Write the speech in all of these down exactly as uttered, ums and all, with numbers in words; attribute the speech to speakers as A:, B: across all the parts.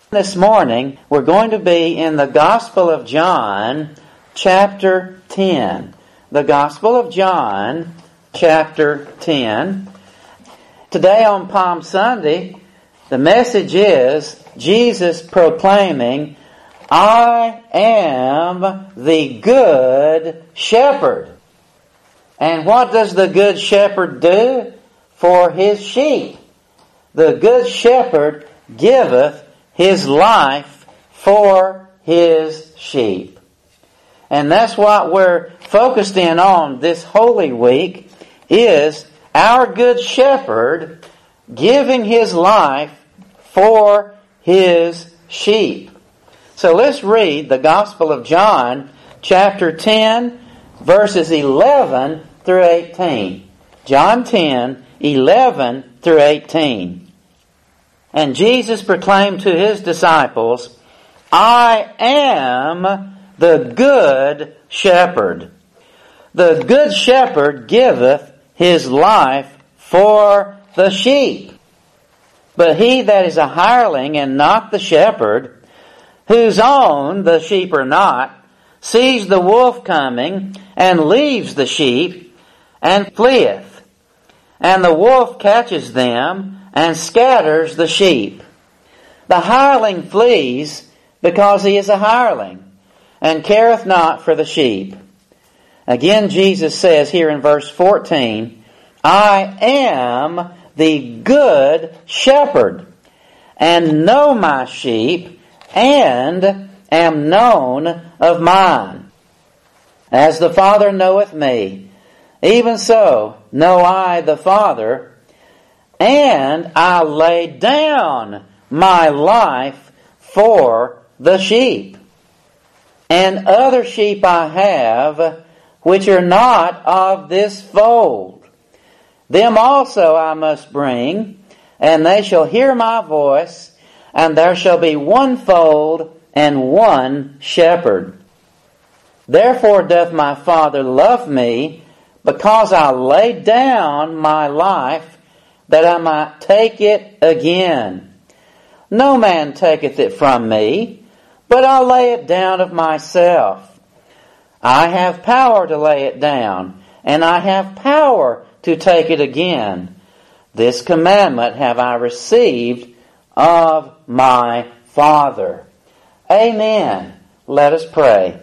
A: This morning, we're going to be in the Gospel of John, chapter ten. The Gospel of John, chapter ten. Today on Palm Sunday, the message is Jesus proclaiming, I am the Good Shepherd. And what does the Good Shepherd do for His sheep? The Good Shepherd giveth His life for His sheep. And that's what we're focused in on this Holy Week, is our Good Shepherd giving His life for His sheep. So let's read the Gospel of John, chapter ten, verses eleven through eighteen. John ten, eleven through eighteen. And Jesus proclaimed to His disciples, I am the Good Shepherd. The Good Shepherd giveth His life for the sheep. But he that is a hireling and not the shepherd, whose own the sheep are not, sees the wolf coming, and leaves the sheep, and fleeth. And the wolf catches them, and scatters the sheep. The hireling flees, because he is a hireling, and careth not for the sheep. Again, Jesus says here in verse fourteen, I am the Good Shepherd, and know my sheep, and am known of mine. As the Father knoweth me, even so know I the Father, and I lay down my life for the sheep. And other sheep I have, which are not of this fold. Them also I must bring, and they shall hear my voice, and there shall be one fold and one shepherd. Therefore doth my Father love me, because I lay down my life, that I might take it again. No man taketh it from me, but I lay it down of myself. I have power to lay it down, and I have power to take it again. This commandment have I received of my Father. Amen. Let us pray.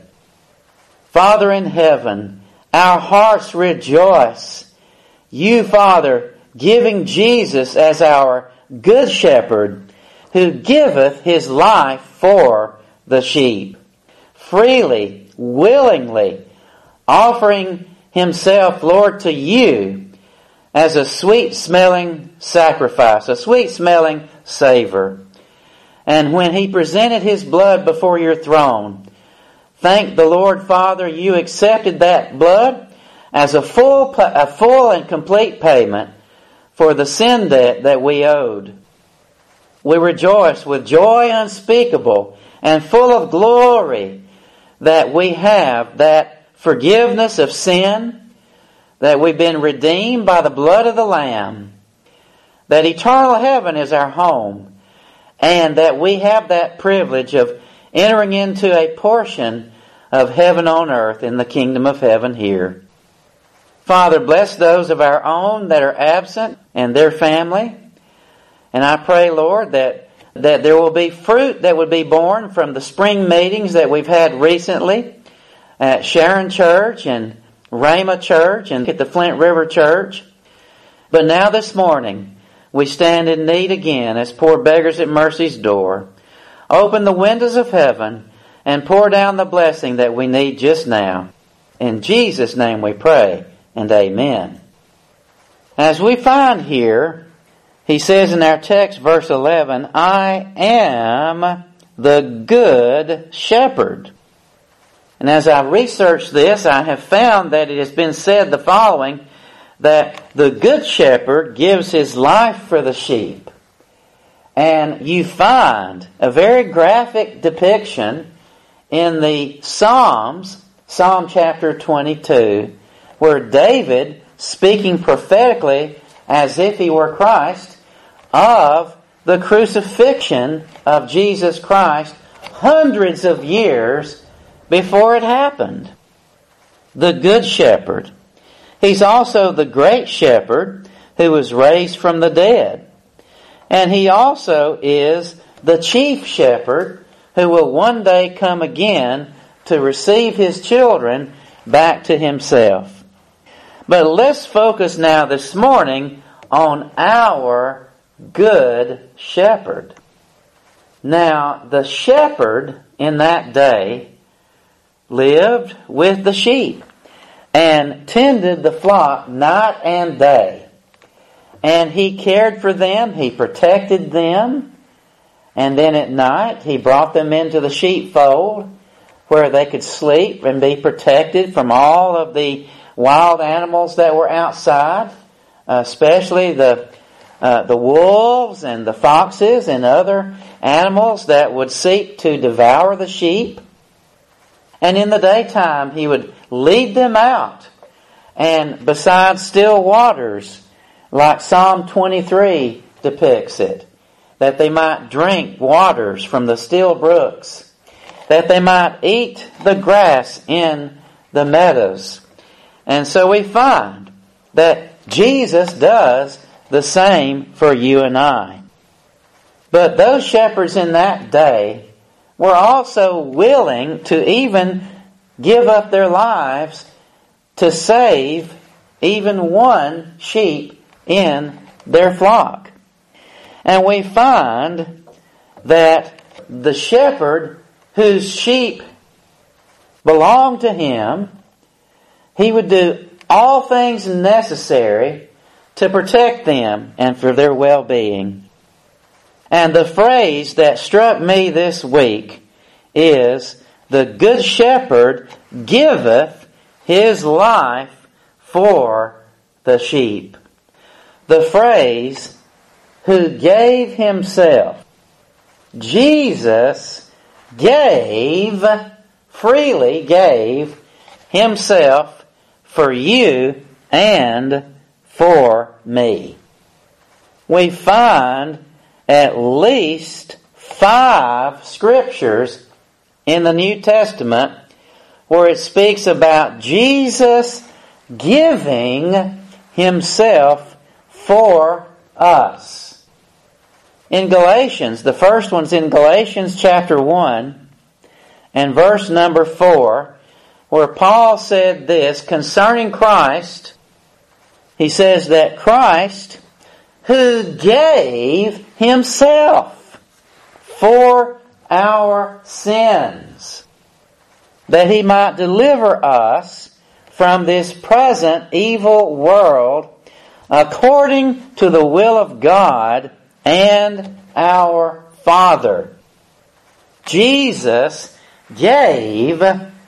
A: Father in heaven, our hearts rejoice. You, Father, giving Jesus as our Good Shepherd, who giveth His life for the sheep. Freely, willingly, offering Himself, Lord, to you as a sweet-smelling sacrifice, a sweet-smelling savor. And when He presented His blood before your throne, thank the Lord, Father, you accepted that blood as a full, a full and complete payment for the sin debt that we owed. We rejoice with joy unspeakable and full of glory that we have that forgiveness of sin, that we've been redeemed by the blood of the Lamb, that eternal heaven is our home, and that we have that privilege of entering into a portion of heaven on earth in the kingdom of heaven here. Father, bless those of our own that are absent and their family. And I pray, Lord, that, that there will be fruit that would be born from the spring meetings that we've had recently at Sharon Church and Rhema Church and at the Flint River Church. But now this morning, we stand in need again as poor beggars at mercy's door. Open the windows of heaven and pour down the blessing that we need just now. In Jesus' name we pray. And amen. As we find here, he says in our text, verse eleven, I am the Good Shepherd. And as I researched this, I have found that it has been said the following, that the Good Shepherd gives His life for the sheep. And you find a very graphic depiction in the Psalms, Psalm chapter twenty-two, where David, speaking prophetically as if he were Christ, of the crucifixion of Jesus Christ hundreds of years before it happened. The Good Shepherd. He's also the Great Shepherd who was raised from the dead. And He also is the Chief Shepherd who will one day come again to receive His children back to Himself. But let's focus now this morning on our Good Shepherd. Now, the shepherd in that day lived with the sheep and tended the flock night and day. And he cared for them, he protected them, and then at night he brought them into the sheepfold where they could sleep and be protected from all of the wild animals that were outside, especially the uh, the wolves and the foxes and other animals that would seek to devour the sheep. And in the daytime he would lead them out, and beside still waters, like Psalm twenty-three depicts it, that they might drink waters from the still brooks, that they might eat the grass in the meadows. And so we find that Jesus does the same for you and I. But those shepherds in that day were also willing to even give up their lives to save even one sheep in their flock. And we find that the shepherd whose sheep belonged to him, he would do all things necessary to protect them and for their well-being. And the phrase that struck me this week is, the good shepherd giveth his life for the sheep. The phrase, who gave himself. Jesus gave, freely gave himself for you and for me. We find at least five scriptures in the New Testament where it speaks about Jesus giving himself for us. In Galatians, the first one's in Galatians chapter one and verse number four, where Paul said this concerning Christ. He says that Christ, who gave himself for our sins, that he might deliver us from this present evil world, according to the will of God and our Father. Jesus gave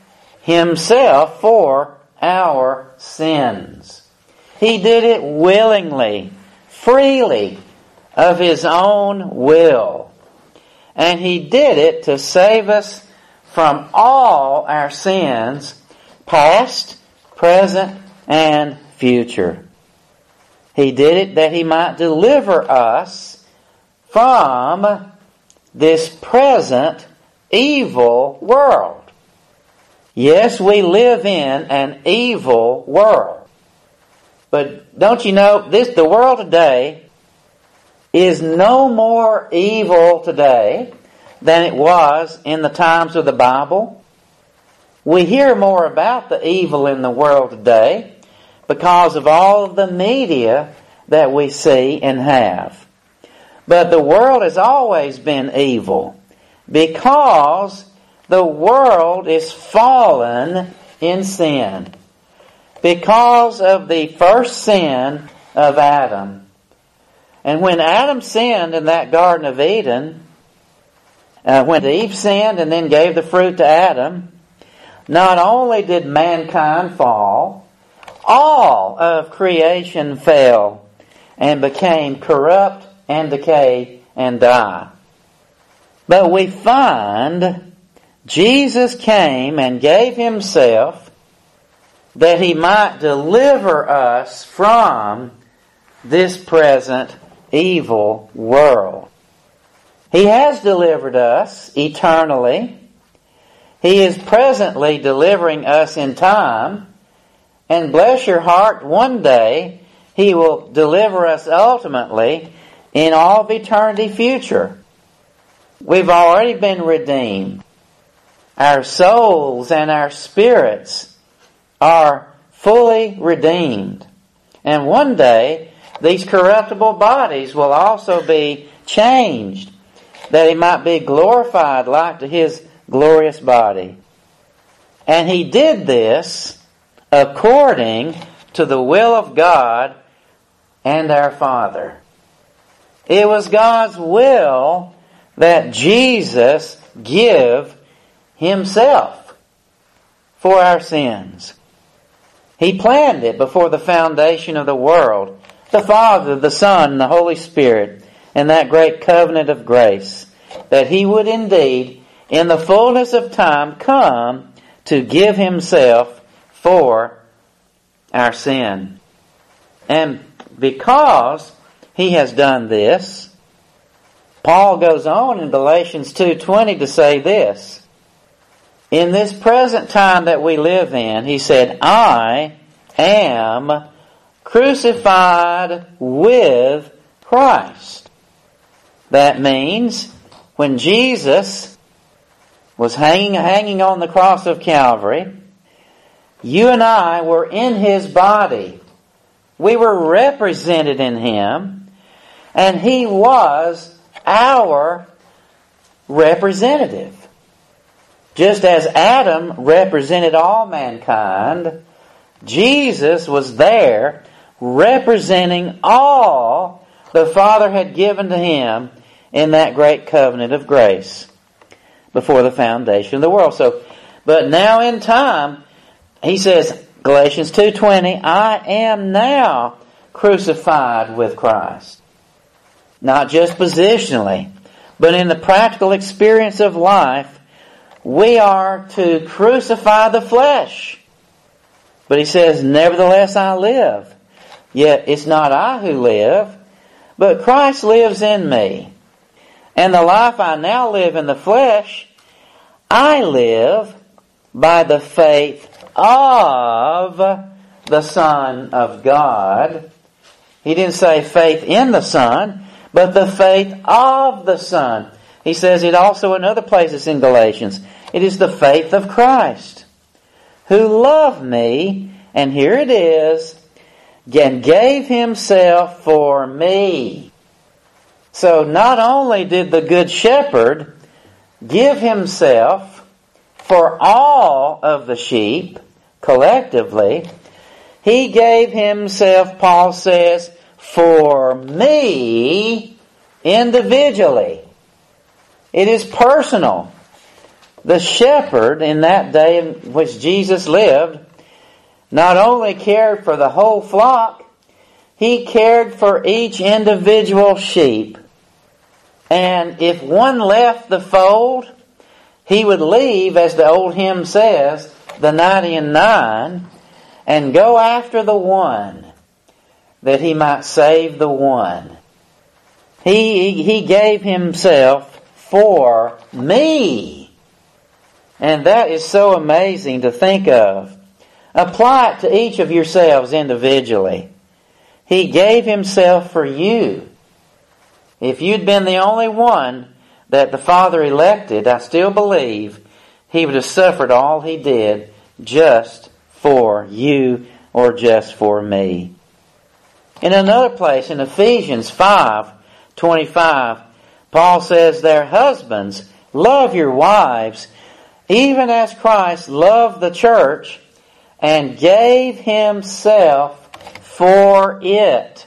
A: himself for our sins. He did it willingly, freely, of his own will. And he did it to save us from all our sins, past, present, and future. He did it that he might deliver us from this present evil world. Yes, we live in an evil world. But don't you know, this the world today is no more evil today than it was in the times of the Bible. We hear more about the evil in the world today because of all of the media that we see and have. But the world has always been evil because the world is fallen in sin. Because of the first sin of Adam. And when Adam sinned in that Garden of Eden, uh, when Eve sinned and then gave the fruit to Adam, not only did mankind fall, all of creation fell and became corrupt and decay and die. But we find Jesus came and gave himself that he might deliver us from this present evil world. He has delivered us eternally. He is presently delivering us in time. And bless your heart, one day He will deliver us ultimately in all of eternity future. We've already been redeemed. Our souls and our spirits are fully redeemed. And one day, these corruptible bodies will also be changed, that He might be glorified like to His glorious body. And He did this according to the will of God and our Father. It was God's will that Jesus give Himself for our sins. He planned it before the foundation of the world. The Father, the Son, and the Holy Spirit, and that great covenant of grace, that He would indeed, in the fullness of time, come to give Himself for our sin. And because He has done this, Paul goes on in Galatians two twenty to say this. In this present time that we live in, he said, I am crucified with Christ. That means when Jesus was hanging, hanging on the cross of Calvary, you and I were in His body. We were represented in Him, and He was our representative. Just as Adam represented all mankind, Jesus was there representing all the Father had given to Him in that great covenant of grace before the foundation of the world. So, but now in time, he says, Galatians two twenty, I am now crucified with Christ. Not just positionally, but in the practical experience of life, we are to crucify the flesh. But he says, nevertheless I live. Yet it's not I who live, but Christ lives in me. And the life I now live in the flesh, I live by the faith of the Son of God. He didn't say faith in the Son, but the faith of the Son. He says it also in other places in Galatians. It is the faith of Christ, who loved me, and here it is, and gave Himself for me. So not only did the Good Shepherd give Himself for all of the sheep collectively, He gave Himself, Paul says, for me individually. It is personal. The shepherd in that day in which Jesus lived not only cared for the whole flock, he cared for each individual sheep. And if one left the fold, he would leave, as the old hymn says, the ninety and nine, and go after the one, that he might save the one. He, he gave Himself for me. And that is so amazing to think of. Apply it to each of yourselves individually. He gave Himself for you. If you'd been the only one that the Father elected, I still believe He would have suffered all He did just for you or just for me. In another place, in Ephesians five twenty-five, Paul says there, husbands, love your wives, even as Christ loved the church and gave Himself for it.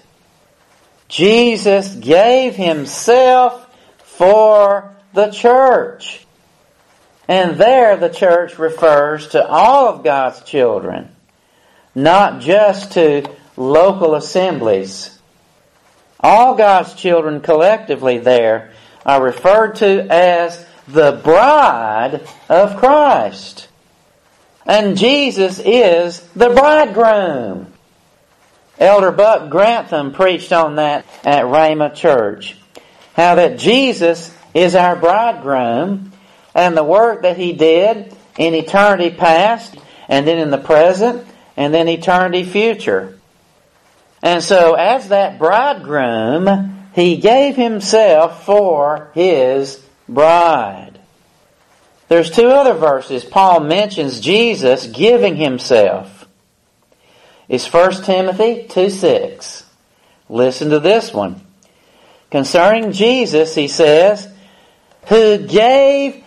A: Jesus gave Himself for the church. And there the church refers to all of God's children, not just to local assemblies. All God's children collectively there are referred to as the bride of Christ. And Jesus is the bridegroom. Elder Buck Grantham preached on that at Rhema Church. How that Jesus is our bridegroom, and the work that He did in eternity past, and then in the present, and then eternity future. And so as that bridegroom, He gave Himself for His bride. There's two other verses Paul mentions Jesus giving Himself. It's First Timothy two six. Listen to this one. Concerning Jesus, he says, who gave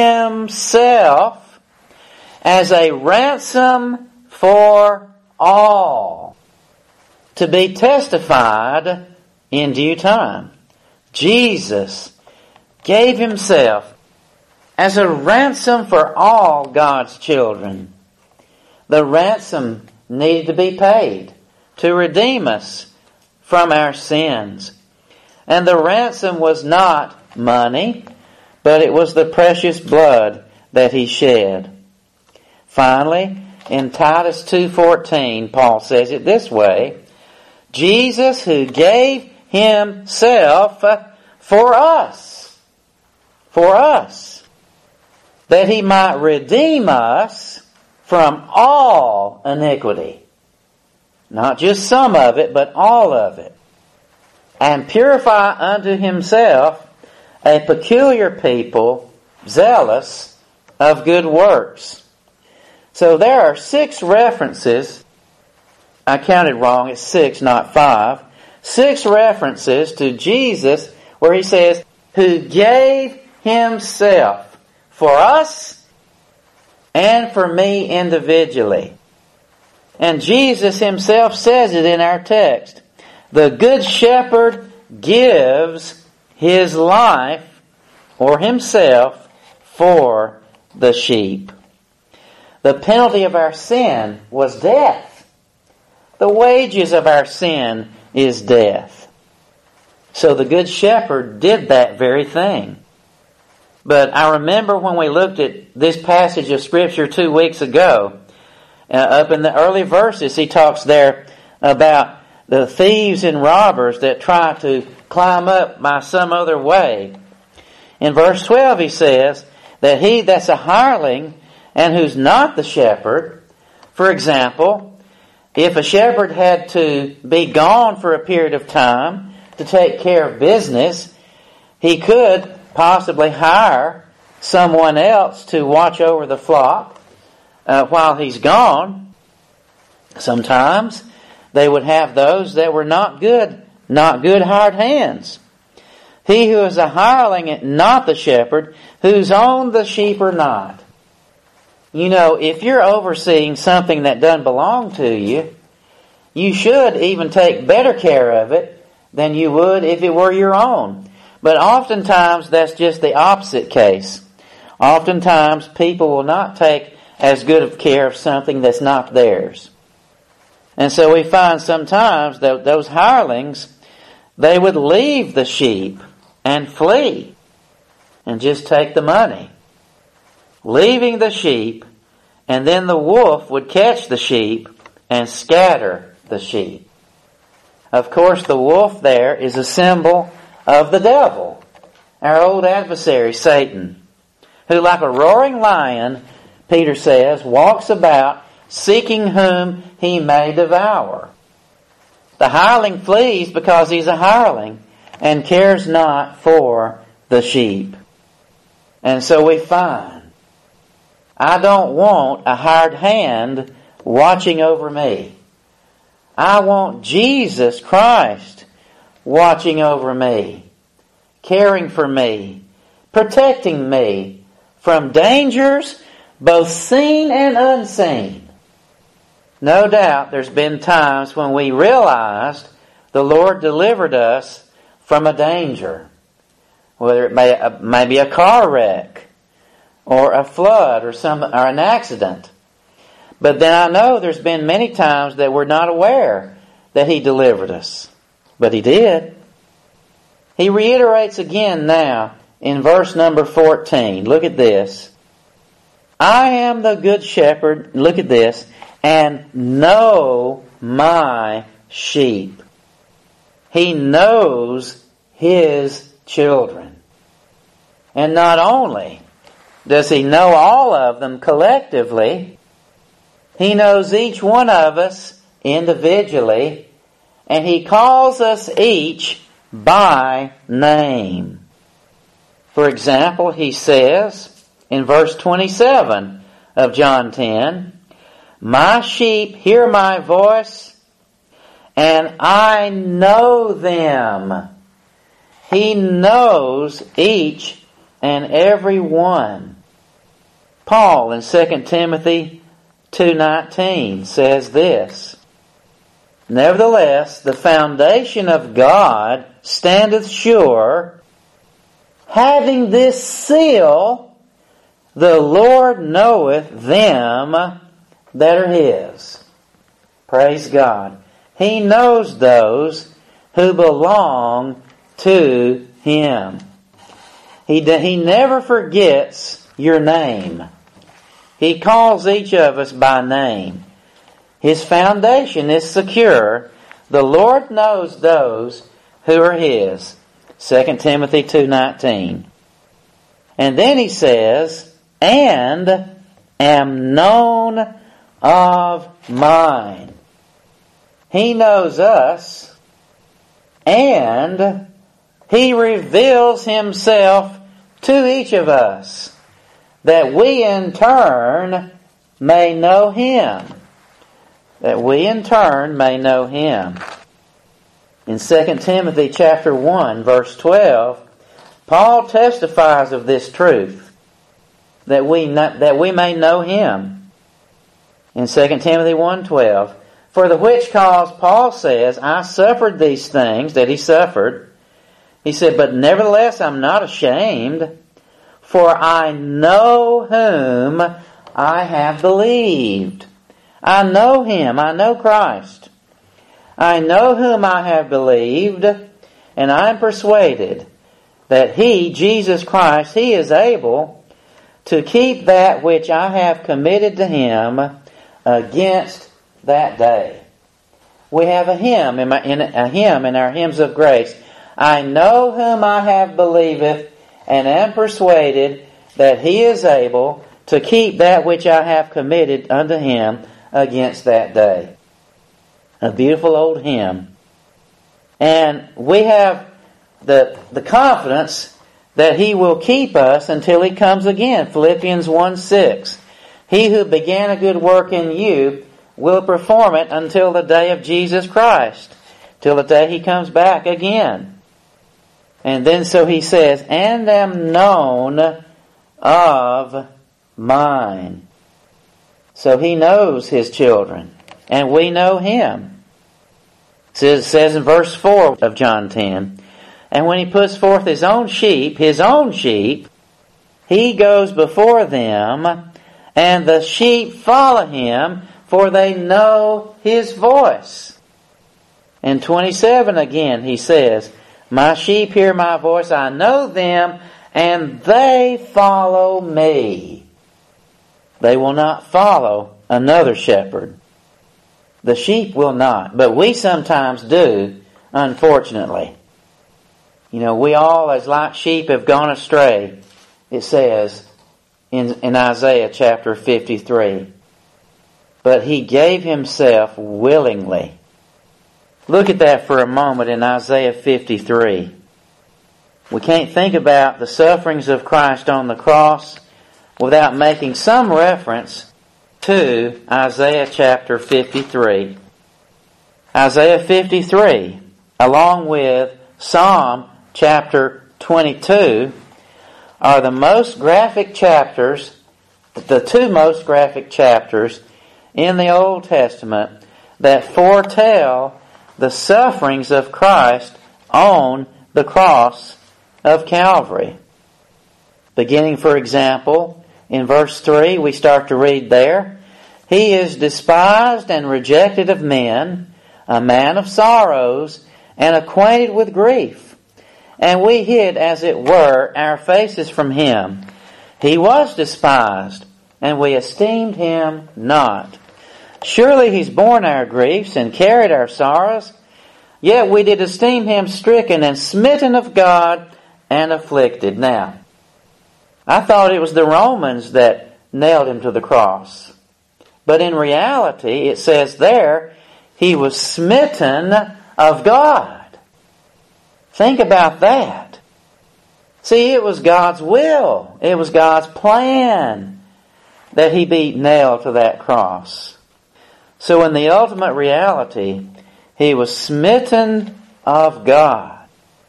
A: Himself as a ransom for all, to be testified in due time. Jesus gave Himself as a ransom for all God's children. The ransom needed to be paid to redeem us from our sins. And the ransom was not money, but it was the precious blood that He shed. Finally, in Titus two fourteen, Paul says it this way, Jesus who gave Himself for us, for us, that He might redeem us from all iniquity. Not just some of it, but all of it. And purify unto Himself a peculiar people, zealous of good works. So there are six references. I counted wrong. It's six, not five. Six references to Jesus where He says, who gave Himself for us and for me individually. And Jesus Himself says it in our text. The Good Shepherd gives His life or Himself for the sheep. The penalty of our sin was death. The wages of our sin is death. So the Good Shepherd did that very thing. But I remember when we looked at this passage of Scripture two weeks ago, uh, up in the early verses, he talks there about the thieves and robbers that try to climb up by some other way. In verse twelve he says that he that's a hireling and who's not the shepherd, for example, if a shepherd had to be gone for a period of time to take care of business, he could possibly hire someone else to watch over the flock uh, while he's gone. Sometimes they would have those that were not good, not good hired hands. He who is a hireling and not the shepherd, whose own the sheep are not. You know, if you're overseeing something that doesn't belong to you, you should even take better care of it than you would if it were your own. But oftentimes that's just the opposite case. Oftentimes people will not take as good of care of something that's not theirs. And so we find sometimes that those hirelings, they would leave the sheep and flee and just take the money, leaving the sheep, and then the wolf would catch the sheep and scatter the sheep. Of course, the wolf there is a symbol of the devil, our old adversary, Satan, who like a roaring lion, Peter says, walks about seeking whom he may devour. The hireling flees because he's a hireling and cares not for the sheep. And so we find, I don't want a hired hand watching over me. I want Jesus Christ watching over me, caring for me, protecting me from dangers both seen and unseen. No doubt there's been times when we realized the Lord delivered us from a danger, whether it may, uh, may be a car wreck or a flood or some or an accident. But then I know there's been many times that we're not aware that He delivered us. But He did. He reiterates again now in verse number fourteen. Look at this. I am the good shepherd, look at this, and know my sheep. He knows His children. And not only does He know all of them collectively, He knows each one of us individually, and He calls us each by name. For example, He says in verse twenty-seven of John ten, "My sheep hear my voice, and I know them." He knows each and every one. Paul in Second Timothy two nineteen says this, "Nevertheless, the foundation of God standeth sure, having this seal, the Lord knoweth them that are His." Praise God. He knows those who belong to Him. He, he never forgets your name. He calls each of us by name. His foundation is secure. The Lord knows those who are His. Second Timothy two nineteen. And then He says, "And am known of mine." He knows us, and He reveals Himself to each of us, that we in turn may know Him. That we in turn may know Him. In Second Timothy chapter one, verse twelve, Paul testifies of this truth, that we not, that we may know Him. In Second Timothy one twelve, "For the which cause," Paul says, "I suffered these things," that he suffered. He said, "But nevertheless I'm not ashamed, for I know whom I have believed." I know Him. I know Christ. "I know whom I have believed, and I am persuaded that He, Jesus Christ, He is able to keep that which I have committed to Him against that day." We have a hymn in, my, in a hymn in our hymns of grace. "I know whom I have believed, and am persuaded that He is able to keep that which I have committed unto Him against that day." A beautiful old hymn. And we have the, the confidence that He will keep us until He comes again. Philippians one six. "He who began a good work in you will perform it until the day of Jesus Christ," till the day He comes back again. And then so He says, "And am known of mine." So He knows His children, and we know Him. It says in verse four of John ten, "And when He puts forth His own sheep, His own sheep, He goes before them, and the sheep follow Him, for they know His voice." In twenty-seven again He says, "My sheep hear my voice, I know them, and they follow me." They will not follow another shepherd. The sheep will not, but we sometimes do, unfortunately. You know, we all as like sheep have gone astray, it says in, in Isaiah chapter fifty-three. But He gave Himself willingly. Look at that for a moment in Isaiah fifty-three. We can't think about the sufferings of Christ on the cross without making some reference to Isaiah chapter fifty-three. Isaiah fifty-three, along with Psalm chapter twenty-two, are the most graphic chapters, the two most graphic chapters in the Old Testament that foretell the sufferings of Christ on the cross of Calvary. Beginning, for example, in verse three, we start to read there, "He is despised and rejected of men, a man of sorrows, and acquainted with grief. And we hid, as it were, our faces from Him. He was despised, and we esteemed Him not. Surely He's borne our griefs and carried our sorrows. Yet we did esteem Him stricken and smitten of God and afflicted." Now, I thought it was the Romans that nailed him to the cross. But in reality, it says there, he was smitten of God. Think about that. See, it was God's will. It was God's plan that he be nailed to that cross. So in the ultimate reality, he was smitten of God.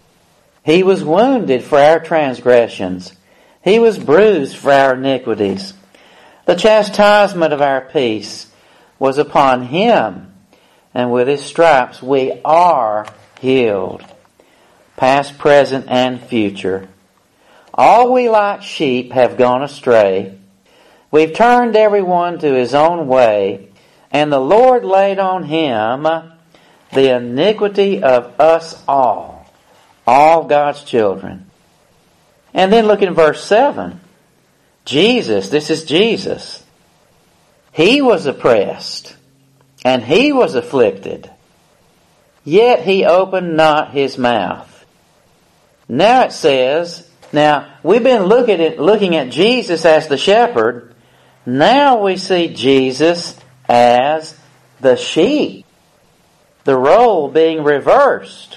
A: He was wounded for our transgressions. He was bruised for our iniquities. The chastisement of our peace was upon him, and with his stripes we are healed. Past, present, and future. All we like sheep have gone astray. We've turned everyone to his own way, and the Lord laid on him the iniquity of us all, all God's children. And then look in verse seven. Jesus, this is Jesus. He was oppressed, and he was afflicted, yet he opened not his mouth. Now it says, now we've been looking at, looking at Jesus as the shepherd. Now we see Jesus as the sheep. The role being reversed.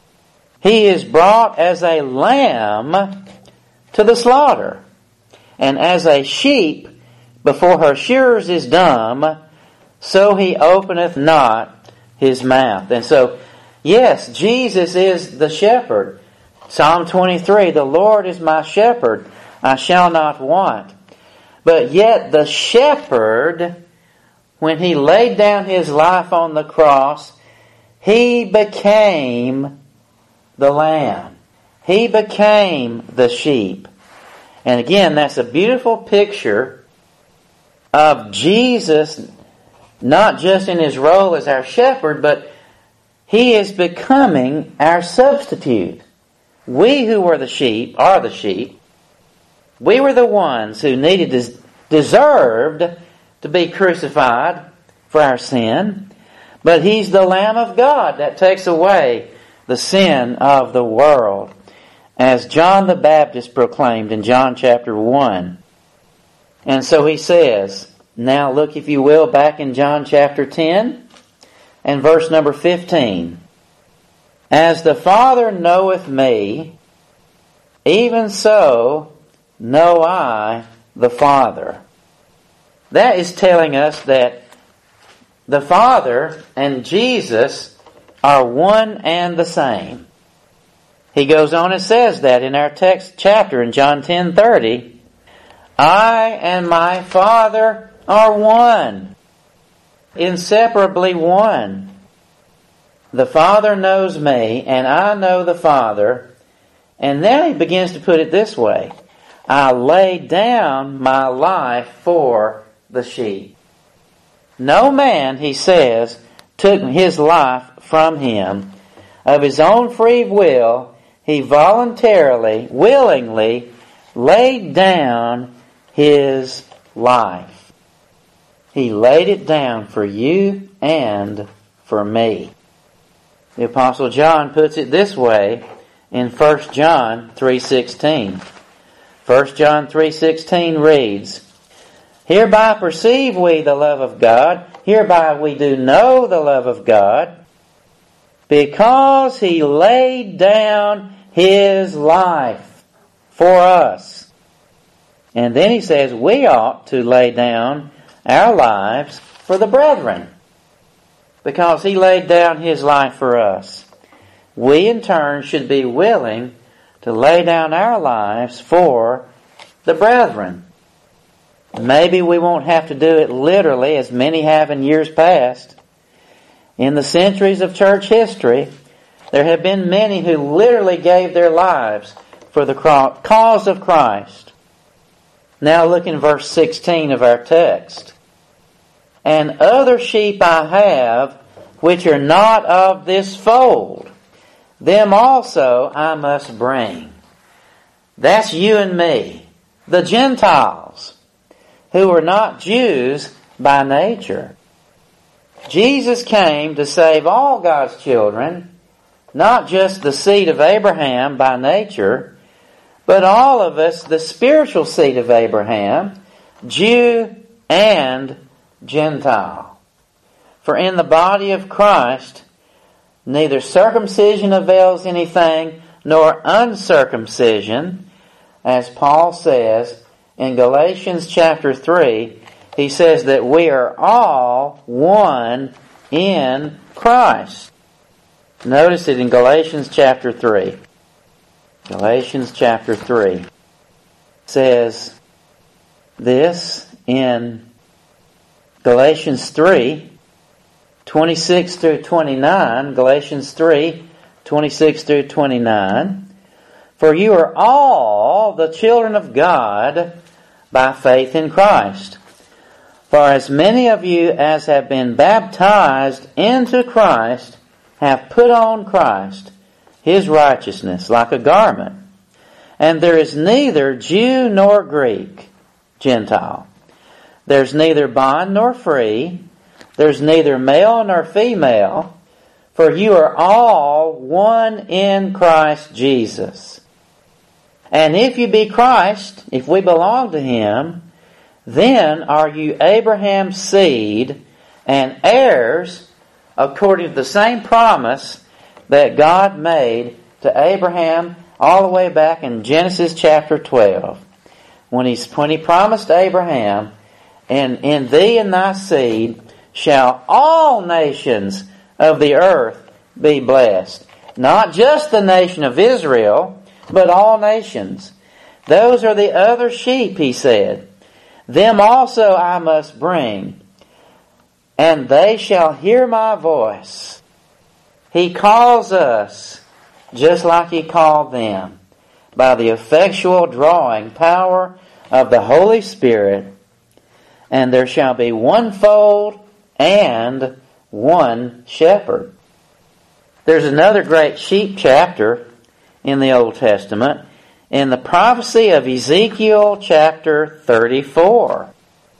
A: He is brought as a lamb to the slaughter. And as a sheep before her shearers is dumb, so he openeth not his mouth. And so, yes, Jesus is the shepherd. Psalm twenty-three, the Lord is my shepherd, I shall not want. But yet the shepherd, when he laid down his life on the cross, he became the lamb. He became the sheep. And again, that's a beautiful picture of Jesus, not just in his role as our shepherd, but he is becoming our substitute. We who were the sheep are the sheep. We were the ones who needed, deserved to be crucified for our sin. But he's the Lamb of God that takes away the sin of the world. As John the Baptist proclaimed in John chapter one. And so he says, now look if you will back in John chapter ten and verse number fifteen. As the Father knoweth me, even so know I the Father. That is telling us that the Father and Jesus are one and the same. He goes on and says that in our text chapter in John ten thirty. I and my Father are one. Inseparably one. The Father knows me and I know the Father. And now he begins to put it this way. I lay down my life for the sheep. No man, he says, took his life from him. Of his own free will, he voluntarily, willingly laid down his life. He laid it down for you and for me. The Apostle John puts it this way in First John three sixteen. First John three sixteen reads, Hereby perceive we the love of God, hereby we do know the love of God, because he laid down his life for us. And then he says we ought to lay down our lives for the brethren. Because he laid down his life for us. We in turn should be willing to lay down our lives for the brethren. Maybe we won't have to do it literally as many have in years past. In the centuries of church history, there have been many who literally gave their lives for the cause of Christ. Now look in verse sixteen of our text. And other sheep I have, which are not of this fold, them also I must bring. That's you and me, the Gentiles, who are not Jews by nature. Jesus came to save all God's children, not just the seed of Abraham by nature, but all of us the spiritual seed of Abraham, Jew and Gentile. For in the body of Christ, neither circumcision avails anything, nor uncircumcision, as Paul says in Galatians chapter three. He says that we are all one in Christ. Notice it in Galatians chapter three. Galatians chapter three says this in Galatians three, twenty-six through twenty-nine. Galatians three, twenty-six through twenty-nine. For you are all the children of God by faith in Christ. For as many of you as have been baptized into Christ have put on Christ, His righteousness, like a garment. And there is neither Jew nor Greek, Gentile. There's neither bond nor free. There's neither male nor female. For you are all one in Christ Jesus. And if you be Christ, if we belong to Him, then are you Abraham's seed and heirs according to the same promise that God made to Abraham all the way back in Genesis chapter twelve. When he, when he promised Abraham, and in thee and thy seed shall all nations of the earth be blessed. Not just the nation of Israel, but all nations. Those are the other sheep, he said. Them also I must bring, and they shall hear my voice. He calls us just like He called them, by the effectual drawing power of the Holy Spirit, and there shall be one fold and one shepherd. There's another great sheep chapter in the Old Testament, in the prophecy of Ezekiel chapter thirty-four.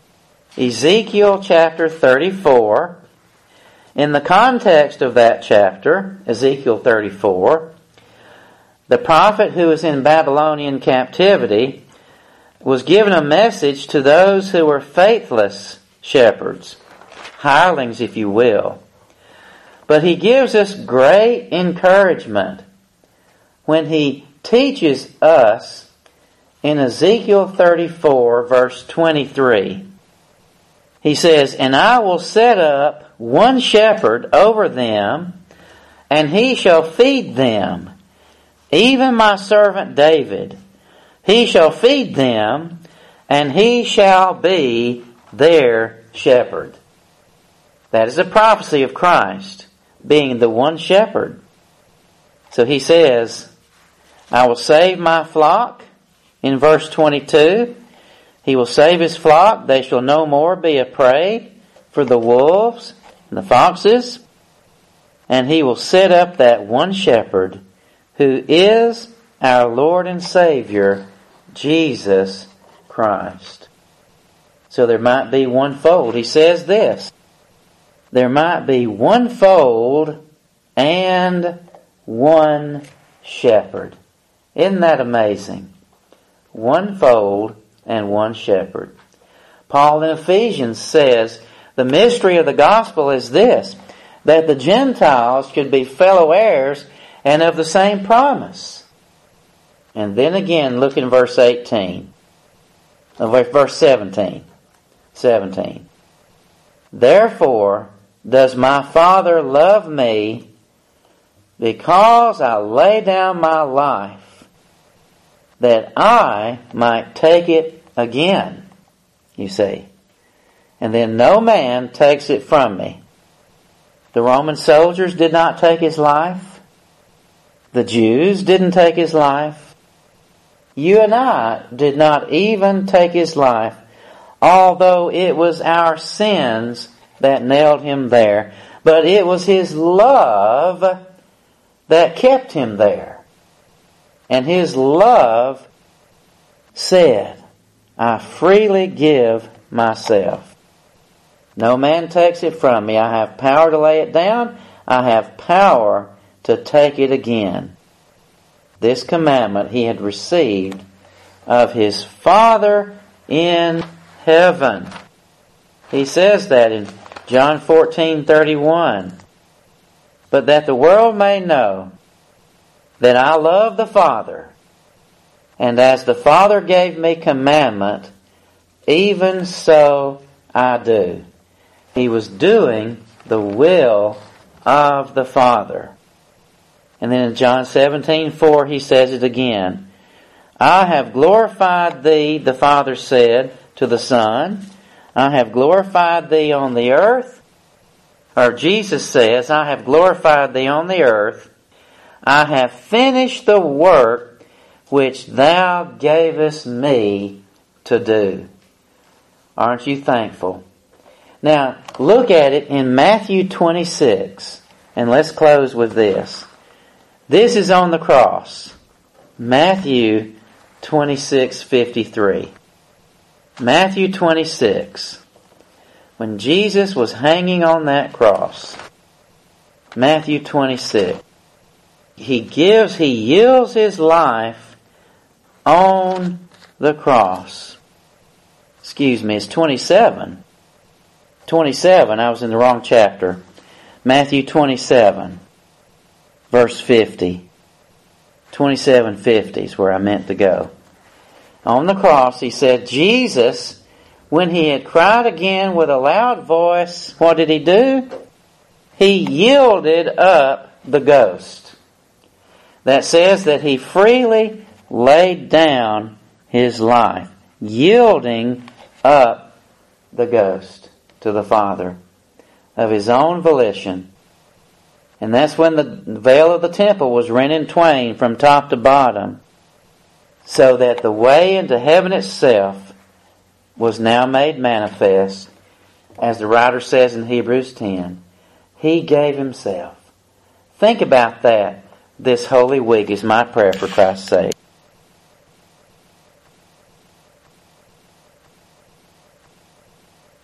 A: Ezekiel chapter thirty-four. In the context of that chapter, Ezekiel thirty-four, the prophet who was in Babylonian captivity was given a message to those who were faithless shepherds, hirelings if you will. But he gives us great encouragement when he teaches us in Ezekiel thirty-four verse twenty-three. He says, and I will set up one shepherd over them, and he shall feed them, even my servant David. He shall feed them, and he shall be their shepherd. That is a prophecy of Christ being the one shepherd. So he says, I will save my flock. In verse twenty-two, He will save His flock. They shall no more be a prey for the wolves and the foxes. And He will set up that one shepherd who is our Lord and Savior, Jesus Christ. So there might be one fold. He says this, there might be one fold and one shepherd. Isn't that amazing? One fold and one shepherd. Paul in Ephesians says the mystery of the gospel is this, that the Gentiles should be fellow heirs and of the same promise. And then again, look in verse eighteen. Verse seventeen. seventeen. Therefore does my Father love me, because I lay down my life, that I might take it again. You see. And then no man takes it from me. The Roman soldiers did not take His life. The Jews didn't take His life. You and I did not even take His life, although it was our sins that nailed Him there. But it was His love that kept Him there. And His love said, I freely give myself. No man takes it from me. I have power to lay it down. I have power to take it again. This commandment He had received of His Father in heaven. He says that in John fourteen thirty-one. But that the world may know that I love the Father, and as the Father gave me commandment, even so I do. He was doing the will of the Father. And then in John seventeen four, He says it again. I have glorified Thee, the Father said to the Son. I have glorified Thee on the earth. Or Jesus says, I have glorified Thee on the earth. I have finished the work which Thou gavest me to do. Aren't you thankful? Now, look at it in Matthew twenty-six. And let's close with this. This is on the cross. Matthew twenty-six fifty-three. Matthew twenty-six. When Jesus was hanging on that cross. Matthew twenty-six. He gives, He yields His life on the cross. Excuse me, it's twenty-seven. twenty-seven, I was in the wrong chapter. Matthew twenty-seven, verse fifty. twenty-seven fifty is where I meant to go. On the cross, He said, Jesus, when He had cried again with a loud voice, what did He do? He yielded up the ghost. That says that He freely laid down His life, yielding up the ghost to the Father of His own volition. And that's when the veil of the temple was rent in twain from top to bottom, so that the way into heaven itself was now made manifest. As the writer says in Hebrews ten, He gave Himself. Think about that this Holy Week is my prayer for Christ's sake.